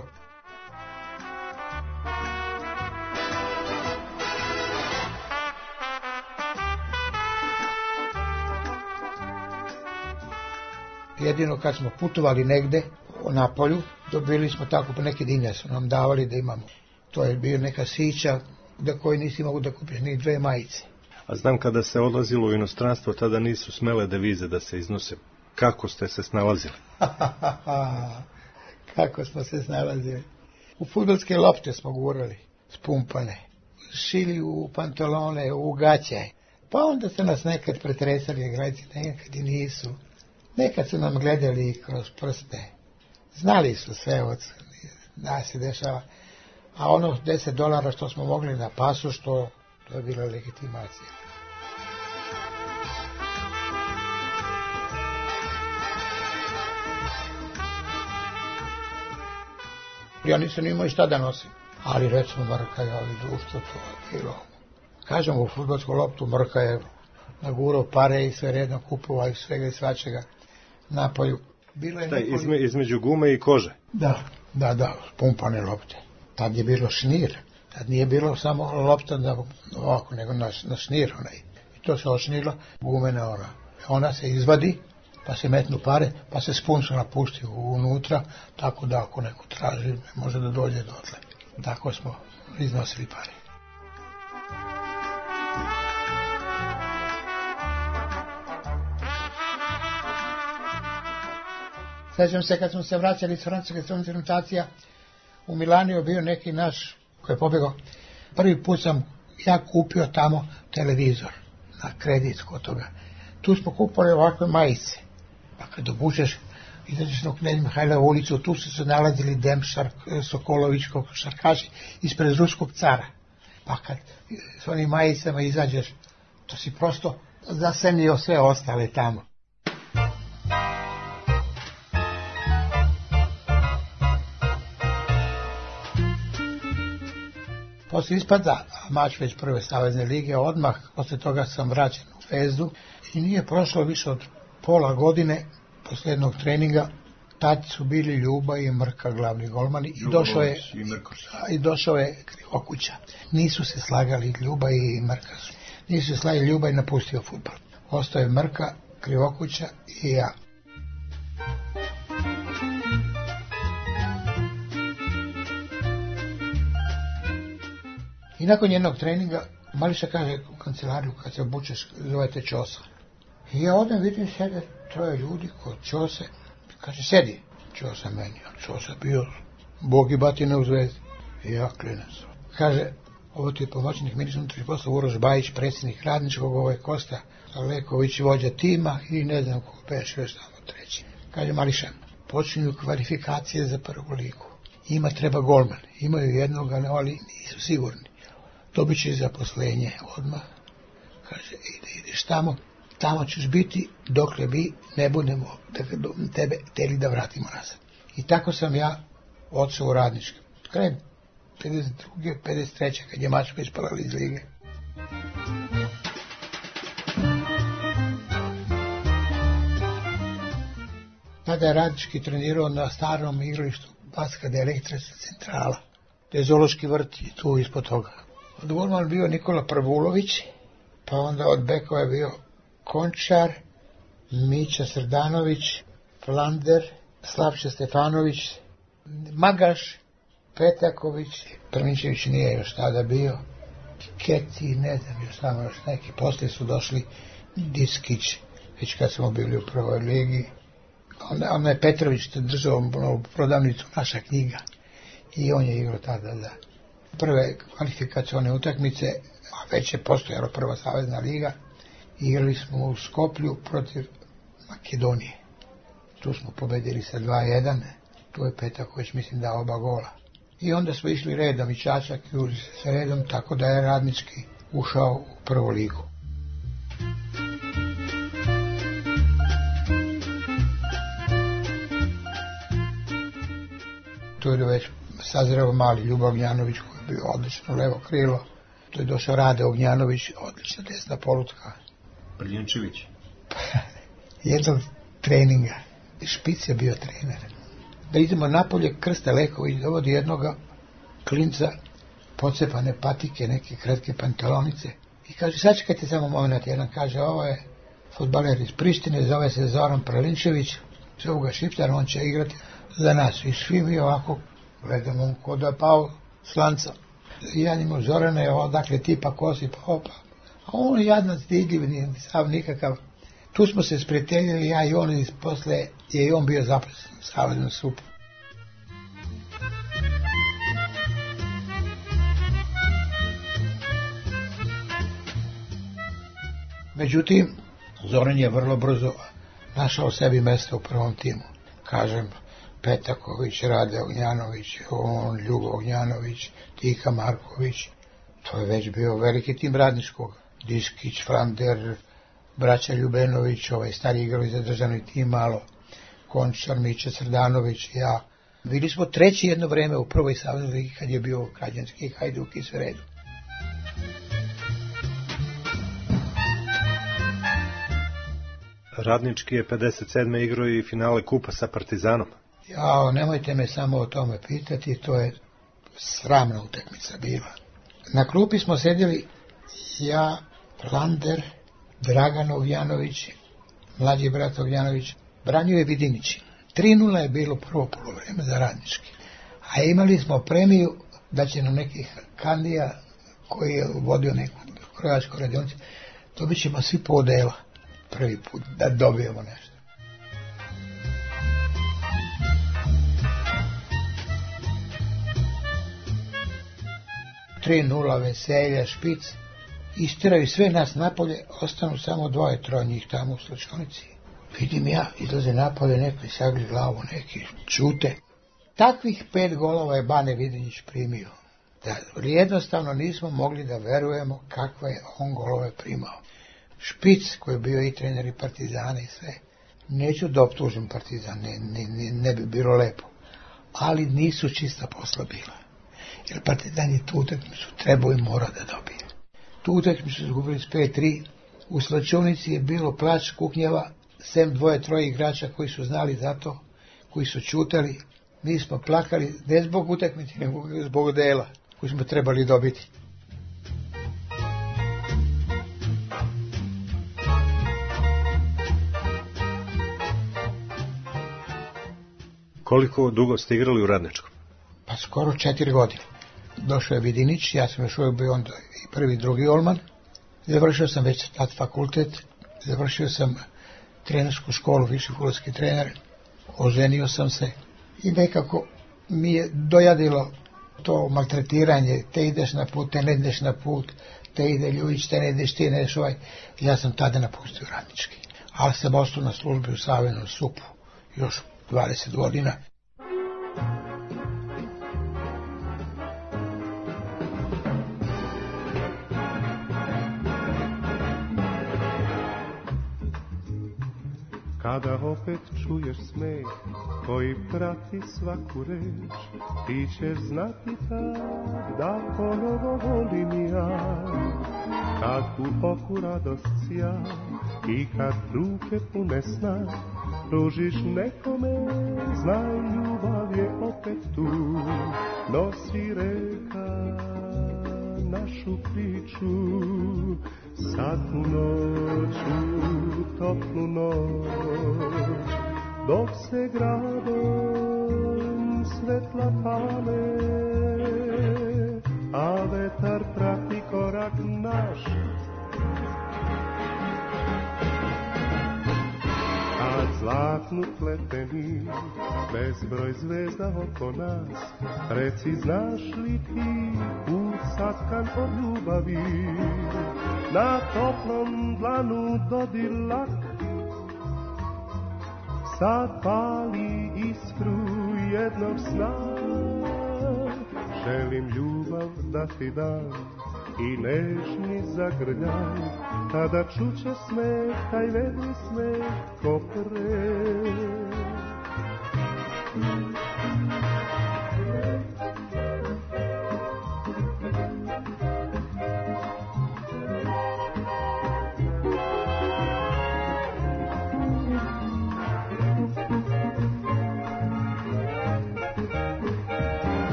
Jedino kad smo putovali negde u Napolju, dobili smo tako neke dinje su nam davali da imamo. To je bio neka sića da koji nisi mogu da kupiš ni dve majice. A znam kada se odlazilo u inostranstvo, tada nisu smele devize da se iznose. Kako ste se snalazili? Kako smo se snalazili? U fudbalske lopte smo gurali, spunpane. Šili u pantalone, u gaće. Pa onda su nas nekad pretresali igrači, nekad i nisu. Nekad su nam gledali kroz prste. Znali su sve od da se dešava. A ono deset dolara što smo mogli na pasu, što to je bila legitimacija. Ja nisam imao i šta da nosim. Ali recimo Mrka je ali društvo, to je bilo. Kažem, u fudbalsku loptu Mrka je nagurao pare i sve redno kupovao i svega i svačega napolju. Bilo je Šta, nekoli... izme, između gume i kože? Da, da, da, pumpane lopte. Tad je bilo šnir. Tad nije bilo samo lopta da ovako, nego na, na šnir onaj. I to se ošnirilo, gumena ona. Ona se izvadi, pa se metnu pare, pa se spunsona pusti unutra, tako da ako neko traži, može da dođe dotle. Tako smo iznosili pare. Sjećam se kad smo se vraćali iz francuske reprezentacija, u Milanu je bio neki naš koji je pobjegao. Prvi put sam ja kupio tamo televizor na kredit kod toga. Tu smo kupali ovakve majice. Pa kad obučeš, izađeš na Knez Mihajlovu ulicu, tu su se nalazili Dem Šark, Sokolović, šarkaši ispred ruskog cara. Pa kad s onim majicama izađeš, to si prosto zasenio sve ostale tamo. Poslije ispada mač već prve savezne lige, odmah posle toga sam vraćen u Zvezdu i nije prošlo više od pola godine posle jednog treninga. Tad su bili Ljuba i Mrka glavni golmani i došao je, i došao je Krivokuća. Nisu se slagali Ljuba i Mrka. Nisu se slagali, Ljuba i napustio fudbal. Ostao je Mrka, Krivokuća i ja. I nakon jednog treninga, Mališa kaže u kancelariju, kad se obučeš, zovete Ćosa. I ja odem, vidim, sede troje ljudi kod Ćose. Kaže, sedi. Ćosa meni, a Ćosa bio bog i batina u Zvezdi. I ja klinac. Kaže, ovo ti je pomoćnik ministra unutrašnjih poslova Uroš Bajić, predsjednik radničkog, ovo je Kosta Leković, vođa tima i ne znam ko peš, još samo treći. Kaže, Mališa, počinju kvalifikacije za prvu ligu. Ima treba golman. Imaju jednog, ali nisu sigurni. Dobit ćeš zaposlenje odmah. Kaže, ide, ideš tamo, tamo ćeš biti dokle mi ne budemo tebe teli da vratimo nazad. I tako sam ja odšao u radnički. Krajem pedeset druge pedeset treće kad je mač već pali iz lige. Tada je radnički trenirao na starom igralištu Baska de Elektresa centrala. To je zoološki vrt i tu ispod toga. Od golmana bio Nikola Prvulović, pa onda od bekova je bio Končar, Mića Srdanović, Flander, Slavče Stefanović, Magaš, Petaković, Prvinčević nije još tada bio, Keti, ne znam još samo još neki, poslije su došli Diskić, već kad smo bili u prvoj ligi. Ona je Petrović držao prodavnicu Naša knjiga i on je igrao tada za prve kvalifikacione utakmice, a već je postojala prva savezna liga. Igrali smo u Skoplju protiv Makedonije. Tu smo pobedili sa dva jedan, tu je Petaković mislim da oba gola. I onda smo išli redom i Čačak i Uži se sa redom, tako da je radnički ušao u prvu ligu. Tu je već sazreo mali Ljubav Gnjanović koji je bio odlično levo krilo To je došao Rade Ognjanović, odlična desna polutka. Prljenčević. Jednog treninga. Špic je bio trener. Da idemo napolje, Krsta Leković dovodi jednoga klinca, pocepane patike, neke kratke pantalonice. I kaže, sačekajte samo moment, jedan kaže, ovo je fudbaler iz Prištine, zove se Zoran Prlinčević, zovu ga Šiptar, on će igrati za nas. I svi mi ovako gledamo ko da je pao slanca. I ja njemu, Zorane je odakle tipa kosi, pa opa. A on jadnac stidljiv, nije sav nikakav. Tu smo se sprijateljili, ja i on, i posle je i on bio zaposlen u Saveznom supu. Međutim, Zoran je vrlo brzo našao sebi mjesto u prvom timu. Kažem, Petaković, Rade Ognjanović, on, Ljubo Ognjanović, Tika Marković. To je već bio veliki tim Radničkog. Diskić, Flander, braća Ljubenović, ovaj stari igrali za državni tim malo, Končar, Mića Srdanović, ja. Bili smo treći jedno vreme u prvoj saveznoj ligi kad je bio Krađanski, Hajduk i sve redu. Radnički je pedeset sedme igrao i finale kupa sa Partizanom. Jao, nemojte me samo o tome pitati, to je sramna utakmica bila. Na klupi smo sedjeli ja, Flander, Dragan Ognjanović, mlađi brat Ognjanović, branio je Vidinić. tri nula je bilo prvo polovreme za Radnički. A imali smo premiju da će nam neki Kandija koji je vodio neku krojačku radionicu, dobit ćemo svi po odela prvi put da dobijemo nešto. tri nula veselja, špic. Istiraju sve nas napolje, ostanu samo dvoje, troje njih tamo u slačionici. Vidim ja, izlaze napolje, neki sagli glavu, neki čute. Takvih pet golova je Bane Vidinić primio. Da jednostavno nismo mogli da verujemo kakve je on golove primao. Špic, koji je bio i trener i Partizana i sve. Neću da optužim Partizan, ne, ne, ne, ne bi bilo lepo. Ali nisu čista posla bila. Jer Partizan je tu utakmicu trebao i mora da dobije. Tu utakmicu su izgubili s pet tri. U slačionici je bilo plać, kuknjeva, sem dvoje, troje igrača koji su znali za to, koji su čutali. Mi smo plakali ne zbog utakmice, nego zbog dela koji smo trebali dobiti. Koliko dugo ste igrali u Radničkom? Pa skoro četiri godine. Došao je Vidinić, ja sam još uvijek bio onda i prvi i drugi olman. Završio sam već tad fakultet, završio sam trenersku školu, viši fudbalski trener, oženio sam se i nekako mi je dojadilo to maltretiranje, te ideš na put, te ne ideš na put, te ide Ljujić, te ne ideš, ti ne ideš ovaj. Ja sam tada napustio Radnički, ali sam ostao na službi u Saveznom supu još dvadeset godina. Kada opet čuješ smeh koji prati svaku reč, ti ćeš znati tak da ponovo volim ja. Kad u oku radost sja i kad ruke pune sna, pružiš nekome, znaj ljubav je opet tu. Nosi reka našu priču, svaku noću, toplu noć, dok se gradom svetla pale, a vetar prati korak naš. Kad zlatnu pleteni, bezbroj zvezda oko nas, reci znaš li ti put satkan od ljubavi, na toplom dlanu dodir lak, sad pali iskru jednog sna. Želim ljubav da ti dam i nežni zagrljaj, tada čuće smeh, taj vedri smeh ko pre.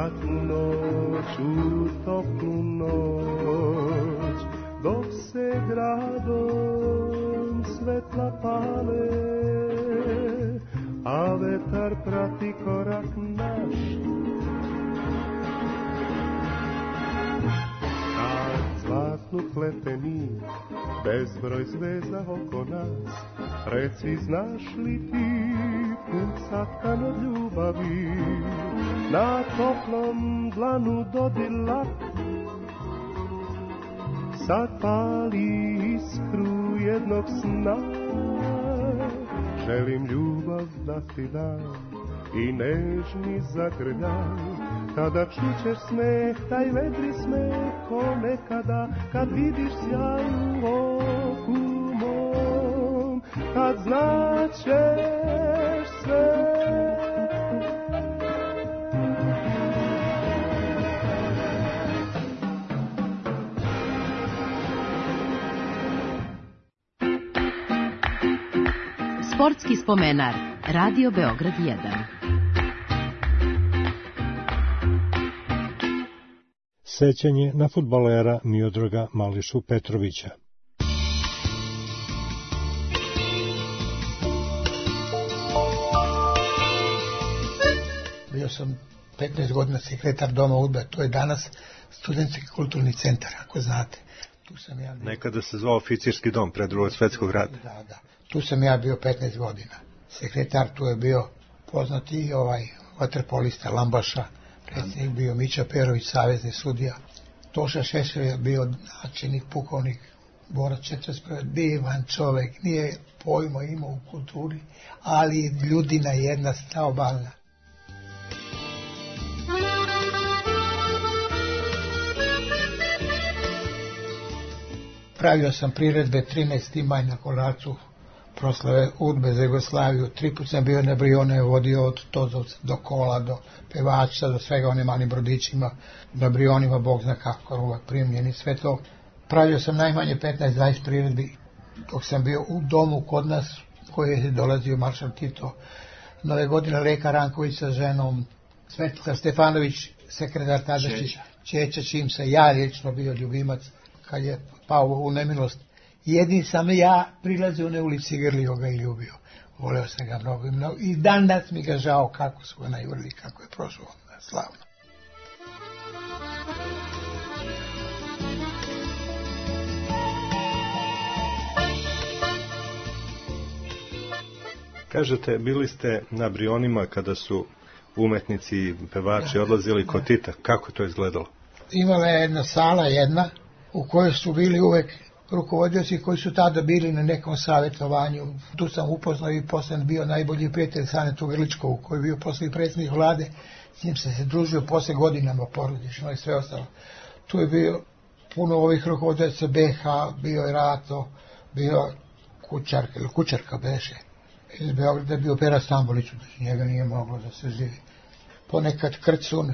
zlatnu noć, u toplu noć, dok se gradom svetla pale, a vetar prati korak naš. Kad zlatnu plete mi, bezbroj zvezda oko nas, reci znaš li ti put satkan od ljubavi, na toplom dlanu dodirlak, sad pali iskru jednog sna. Želim ljubav da ti dam i nežni zagrljaj, kada čućeš smeh, taj vedri smeh, ko nekada, kad vidiš sjaj u oku mom, kad znaćeš sve. Sportski spomenar, Radio Beograd jedan. Sećanje na fudbalera Miodraga Mališu Petrovića. Bio sam petnaest godina sekretar Doma udbe, to je danas Studentski kulturni centar, ako znate. Tu sam ja bio... Nekada se zvao Oficirski dom pre Drugog svetskog rata. Da, da. Tu sam ja bio petnaest godina. Sekretar tu je bio poznati ovaj vaterpolista Lambaša, predsjednik bio Mića Perović, savezni sudija. Toša Šešelj je bio načelnik, pukovnik, borac četrdeset prve. Divan čovek, nije pojma imao u kulturi, ali ljudina jedna staobalna. Pravio sam priredbe trinaesti maj na Kolarcu, proslave udbe za Jugoslaviju. Tri put sam bio na Brione, vodio od Tozovca do Kola, do pevača, do svega onim malim brodićima, na Brionima, Bog zna kako, uvek primljeni, sve to. Pravio sam najmanje petnaest dvadeset priredbi dok sam bio u domu kod nas, koji je dolazio maršal Tito. Nove godine Leka Ranković sa ženom, Svetlika Stefanović, sekretar tadašnji, Čeća, čim se ja lično bio ljubimac, kad je pao u nemilost. Jedin sam ja prilazio na ulici, grlio ga i ljubio. Voleo sam ga mnogo i mnogo. I dan danas mi ga žao kako su ga najurili, kako je prošlo onda slavno. Kažete, bili ste na Brionima kada su umetnici, pevači odlazili kod Tita. Kako to izgledalo? Imala je jedna sala jedna u kojoj su bili uvek rukovodioci koji su tada bili na nekom savjetovanju. Tu sam upoznao i posle bio najbolji prijatelj Sanetu Grličkovu, koji je bio posle predsjednik vlade. S njim se se družio posle godinama porodično i sve ostalo. Tu je bio puno ovih rukovodioca be ha, bio je Rato, bio Kučarka, ili Kučarka beše. Iz Beograda je bio Pera Stambolić, znači njega nije moglo da se živi. Ponekad Krcun.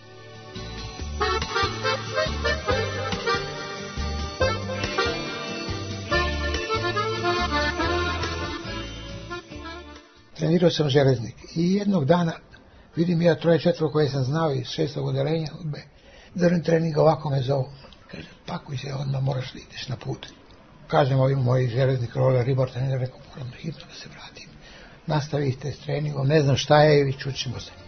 Trenirao sam Železnik i jednog dana vidim ja troje četvro koje sam znao iz šestog odelenja udbe. Drn treninga ovako me zovu. Kaže, pakuj se, odmah moraš da ideš na put. Kažem ovim moji Železnik roller ribor trener, rekao, moram hitno da se vratim. Nastavite s treningom, ne znam šta je i čućemo se.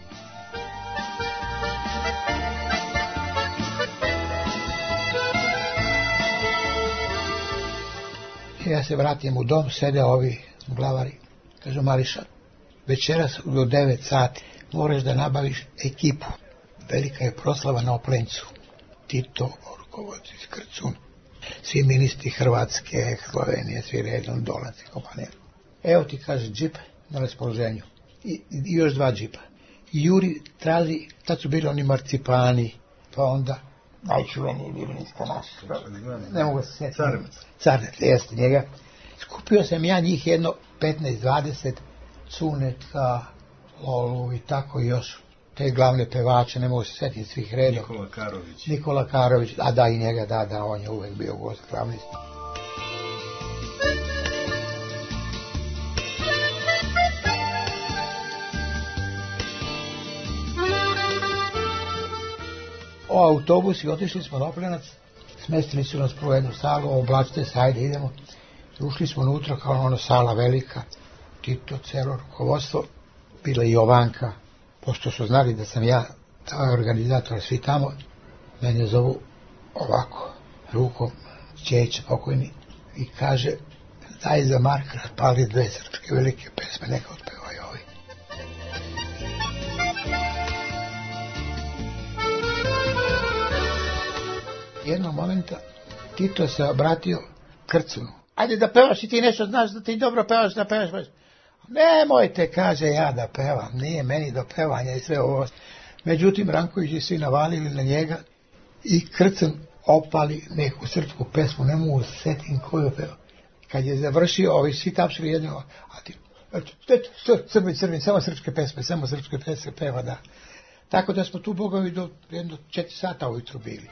I ja se vratim u dom, sede ovi glavari. Kažu, Mališa, večeras do devet sati moraš da nabaviš ekipu. Velika je proslava na Oplencu. Tito, rukovoditelj Krcun, svi ministri Hrvatske, Slovenije, svi redom dolaze kompanije. Evo ti, kaže, džip na raspoloženju. I, i još dva džipa. I Juri traži, tad su bili oni marcipani, pa onda najčuveniji violinista naš. Ne mogu se sjetiti. Carnec. Carnec, jeste njega. Skupio sam ja njih jedno petnaest dvadeset, Cuneta, Lolu i tako još. Te glavne pevače, ne mogu se sjetiti svih redom. Nikola Karović. Nikola Karović, a da i njega, da, da, on je uvek bio gost glavni. o autobus i otišli smo na Oplenac, smestili su nas prvo jednu salu, oblačite se, ajde idemo. I ušli smo unutra kao ono sala velika, Tito, celo rukovodstvo, bila i Jovanka, pošto su znali da sam ja taj organizator, svi tamo, mene zovu ovako, rukom, Čeće pokojni, i kaže, daj za Marka, raspali dve srpske velike pesme, neka otpevaju ovi. Jednog momenta Tito se obratio Krcunu. Ajde da pevaš i ti nešto znaš, da ti dobro pevaš, da pevaš. pevaš. Nemojte, kaže, ja da pevam, nije meni do pevanja i sve ovo. Međutim, Rankovići svi navalili na njega i Krcun opali neku srpsku pesmu, ne mogu setim koju peva. Kad je završio, ovi svi tapšili jedno, a ti, crveni, crveni, samo srpske pesme, samo srpske pesme peva, da. Tako da smo tu, bogovi, do jedno četiri sata ujutru bili.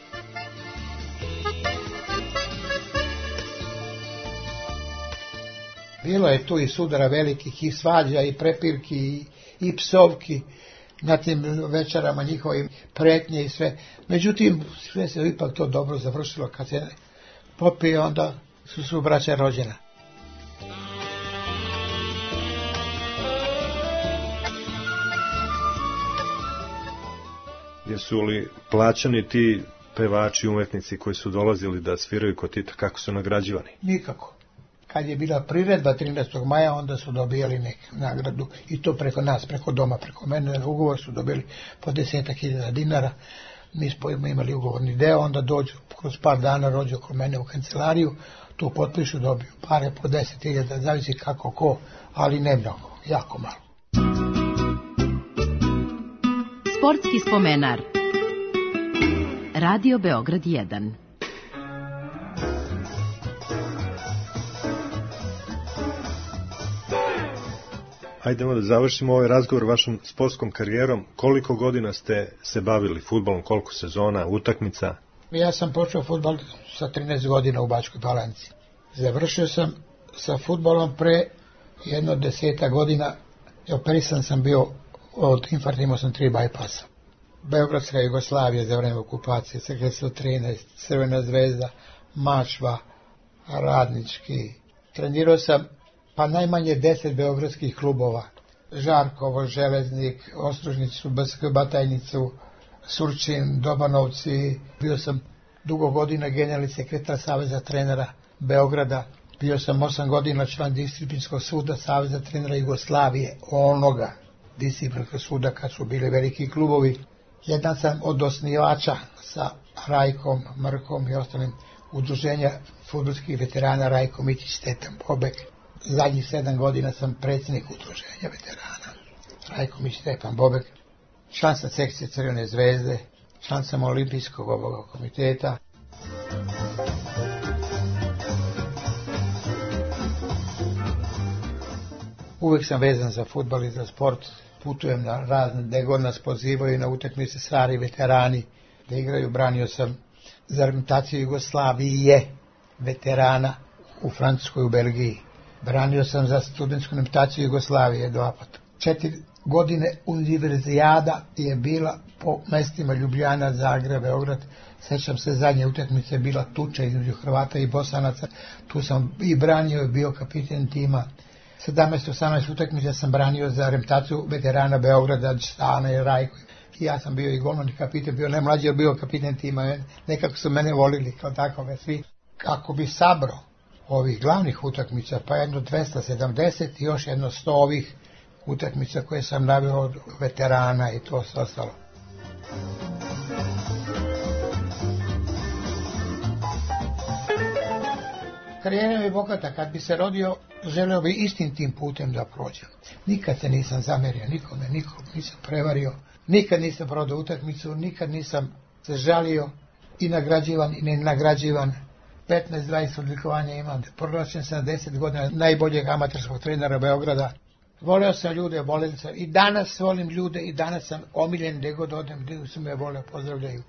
Bilo je tu i sudara velikih, i svađa, i prepirki, i, i psovki na tim večerama njihovim, pretnje i sve. Međutim, sve se ipak to dobro završilo. Kad se popije, onda su su braća rođena. Jesu li plaćani ti pevači, umetnici koji su dolazili da sviraju kod Tita, kako su nagrađivani? Nikako. Kad je bila priredba trinaestog maja, onda su dobijali neku nagradu, i to preko nas, preko doma, preko mene. Ugovor su dobili po desetak hiljada dinara. Mi smo imali ugovorni deo, onda dođu, kroz par dana dođu oko mene u kancelariju, tu potpišu, dobiju pare po deset hiljada, zavisi kako ko, ali ne mnogo, jako malo. Sportski spomenar. Radio Beograd jedan. Hajdemo da završimo ovaj razgovor vašom sportskom karijerom. Koliko godina ste se bavili fudbalom, koliko sezona, utakmica? Ja sam počeo fudbal sa trinaest godina u Bačkoj Palanci. Završio sam sa fudbalom pre jedno deseta godina. Operisan sam bio od infarkta, imao sam tri bajpasa. Beogradska Jugoslavija za vreme okupacije, Srpska trinaest, Crvena zvezda, Mačva, Radnički. Trenirao sam pa najmanje deset beogradskih klubova. Žarkovo, Železnik, Ostružnicu, B S K Batajnicu, Surčin, Dobanovci. Bio sam dugo godina generalni sekretar Saveza trenera Beograda. Bio sam osam godina član disciplinskog suda Saveza trenera Jugoslavije, onoga disciplinskog suda kad su bili veliki klubovi. Jedan sam od osnivača sa Rajkom, Mrkom i ostalim udruženja fudbalskih veterana Rajko Mićić, Stetan Bobek. Zadnjih sedam godina sam predsjednik udruženja veterana Rajko Mićić, Stepan Bobek. Član sam sekcije Crvene zvezde, član sam olimpijskog ovoga komiteta. Uvijek sam vezan za fudbal i za sport. Putujem na razne, gde god nas pozivaju na utakmice stari veterani da igraju. Branio sam za reprezentaciju Jugoslavije veterana u Francuskoj, u Belgiji. Branio sam za studentsku reprezentaciju Jugoslavije dva puta. Četiri godine univerzijada je bila po mestima Ljubljana, Zagreb, Beograd. Sećam se, zadnje utakmice je bila tuča između Hrvata i Bosanaca. Tu sam i branio i bio kapiten tima. sedamnaest osamnaest utakmica sam branio za reprezentaciju veterana Beograda, Stana i Rajko. I ja sam bio i golman kapiten, bio najmlađi, jer bio kapiten tima. Nekako su mene volili kao takove svi. Kako bi sabro ovih glavnih utakmica, pa jedno dvesta sedamdeset i još jedno sto ovih utakmica koje sam naveo od veterana i to sve ostalo. Karijera mi je bogata. Kad bi se rodio, želeo bi istim tim putem da prođem. Nikad se nisam zamerio nikome, nikom nisam prevario, nikad nisam prodao utakmicu, nikad nisam se žalio i nagrađivan i ne nagrađivan. petnaest dvadeset odlikovanja imam. Proglašen sam deset godina najboljeg amaterskog trenera Beograda. Voleo sam ljude, volim sam. I danas volim ljude i danas sam omiljen gde god odem, gde su me vole, pozdravljaju.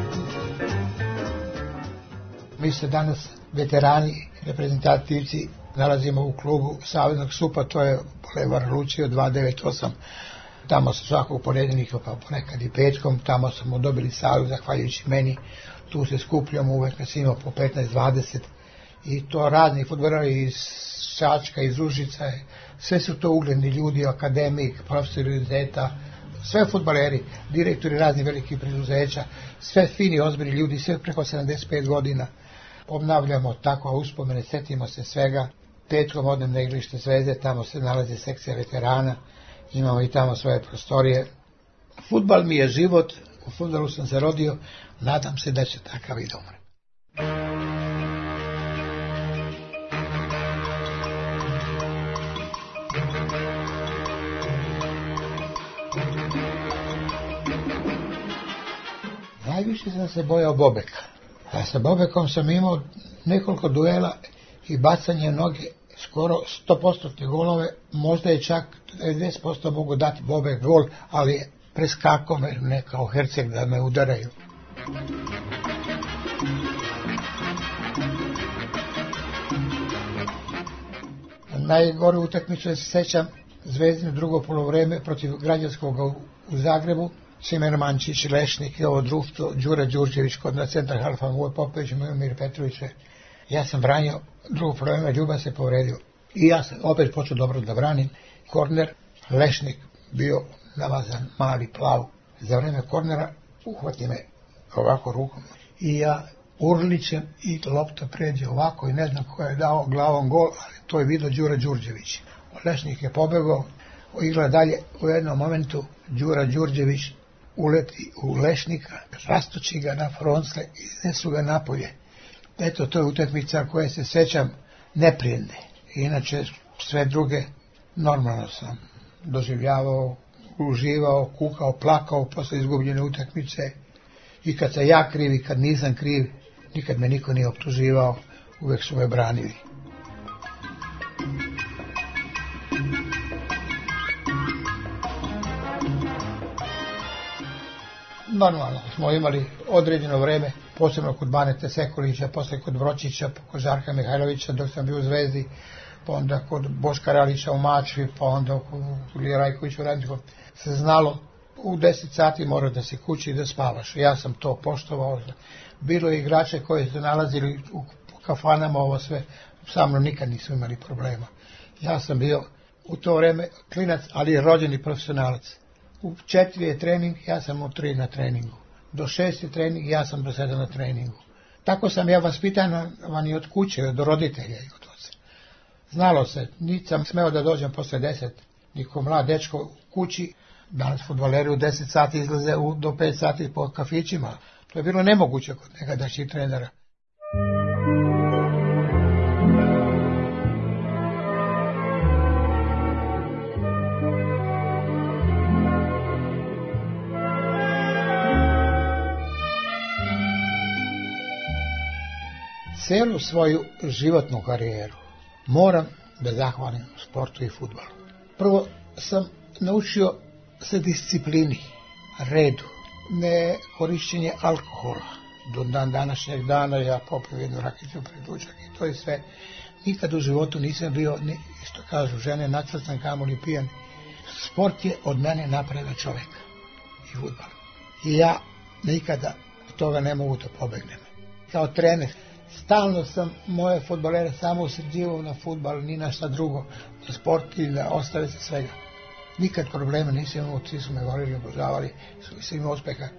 Mi se danas veterani, reprezentativci nalazimo u klubu Saveznog supa, to je Bulevar Lučio dvesta devedeset osam. Tamo se svakog ponedjeljnika, pa ponekad i petkom, tamo smo dobili salu zahvaljujući meni. Tu se skupljamo uvek, nas ima po petnaest dvadeset i to razni fudbaleri iz Čačka, iz Užica, sve su to ugledni ljudi, akademik, profesori univerziteta, sve fudbaleri, direktori raznih velikih preduzeća, sve fini, ozbiljni ljudi, sve preko sedamdeset pet godina. Obnavljamo tako uspomene, setimo se svega. Petkom odem na igralište Zvezde, tamo se nalazi sekcija veterana, imamo i tamo svoje prostorije. Fudbal mi je život, u fudbalu sam se rodio, nadam se da će takav i da umre. Najviše sam se bojao Bobeka. A sa Bobekom sam imao nekoliko duela i bacanje noge, skoro sto posto golove, možda je čak devedeset posto mogu dati Bobek gol, ali je preskakao me, ne kao Herceg da me udaraju. Najgore utakmice se sećam Zvezdino drugo polovreme protiv Građanskog u Zagrebu. Simer Mančić, Lešnik i ovo društvo, Đura Đurđević kod na centar halfa, Vuj Popović, Mir Petrović. Ja sam branio drugo polovreme, Ljuban se povredio. I ja sam opet počeo dobro da branim. Korner, Lešnik bio namazan, mali, plav. Za vreme kornera uhvati me ovako rukom. I ja urličem i lopta pređe ovako i ne znam ko je dao glavom gol, ali to je vidio Đura Đurđević. Lešnik je pobegao, igra dalje, u jednom momentu Đura Đurđević uleti u Lešnika, rastoči ga na froncle i iznesu ga napolje. Eto, to je utakmica koje se sećam neprijatne. Inače, sve druge normalno sam doživljavao, uživao, kukao, plakao posle izgubljene utakmice. I kad sam ja kriv i kad nisam kriv, nikad me niko nije optuživao, uvek su me branili. Normalno smo imali određeno vreme, posebno kod Banete Sekulića, posle kod Vročića, kod Žarka Mihajlovića dok sam bio u Zvezdi, pa onda kod Boška Ralića u Mačvi, pa onda kod Ilije Rajkovića u Radničkom. Se znalo, u deset sati mora da se kući i da spavaš. Ja sam to poštovao. Bilo je igrače koji su nalazili u kafanama, ovo sve, sa mnom nikad nisu imali problema. Ja sam bio u to vreme klinac, ali rođeni profesionalac. U četiri je trening, ja sam u tri na treningu. Do šest je trening, ja sam do sedam na treningu. Tako sam ja vaspitan van i od kuće, od roditelja i od oca. Znalo se, nisam smeo da dođem posle deset, niko mlad dečko u kući. Danas fudbaleri u deset sati izlaze u, do pet sati po kafićima. To je bilo nemoguće kod nekadašnjih trenera. Celu svoju životnu karijeru moram da zahvalim sportu i fudbalu. Prvo sam naučio se disciplini, redu, ne korišćenje alkohola. Do dan današnjeg dana ja popijem jednu rakicu pred ručak i to je sve. Nikad u životu nisam bio, ni, isto kažu žene, nacrtan kamoli pijan. Sport je od mene napravio čoveka i fudbal. I ja nikada od toga ne mogu da pobegnem. Kao trener, stalno sam moje fudbalere samo usređivao na fudbal, ni na šta drugo, na sport i na ostale se svega. Nikad problema nisam imao, svi su me volili, obožavali, su imao uspeha.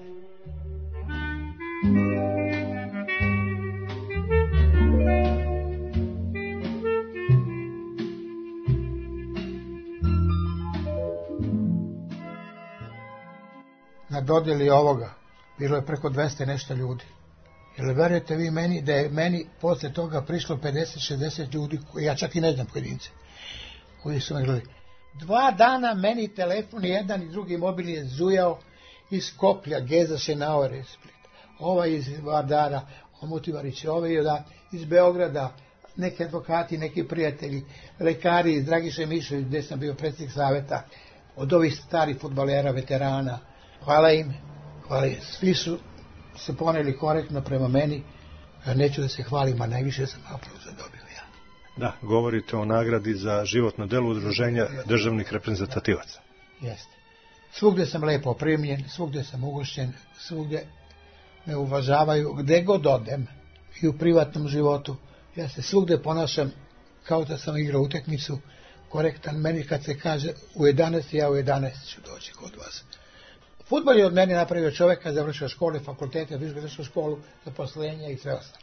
Na dodjeli ovoga bilo je preko dvesta nešto ljudi. Jer verujete vi meni da je meni posle toga prišlo pedeset šezdeset ljudi, koji ja čak i ne znam pojedince, koji su me gledali. Dva dana meni telefon, jedan i drugi mobil je zujao iz Skoplja, Geza Šenaure, Split. Ovaj iz Vardara, Omutivarić, ovaj iz Beograda, neki advokati, neki prijatelji, lekari iz Dragiše Mišović, gde sam bio predsjednik saveta, od ovih starih fudbalera, veterana. Hvala im, hvala im. Svi su se poneli korektno prema meni, neću da se hvalim, a najviše sam aplauza dobio ja. Da, govorite o nagradi za životno delo udruženja državnih reprezentativaca. Jeste. Svugdje sam lepo primljen, svugdje sam ugošćen, svugdje me uvažavaju, gde god odem i u privatnom životu. Ja se svugdje ponašam kao da sam igrao utakmicu, korektan. Meni kad se kaže u jedanaest, ja u jedanaest ću doći kod vas. Fudbal je od mene napravio čovjeka, završio škole, fakultete, visoku školu, zaposlenja i sve ostalo.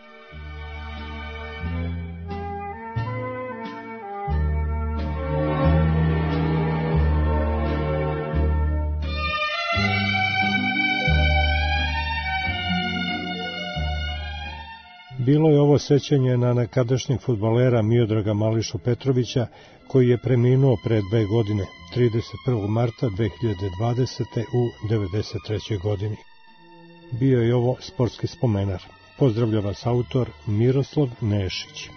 Bilo je ovo sećanje na nekadašnjeg fudbalera Miodraga Mališu Petrovića, koji je preminuo pre dve godine, trideset prvog marta dve hiljade dvadesete. u devedeset trećoj godini. Bio je ovo sportski spomenar. Pozdravlja vas autor Miroslav Nešić.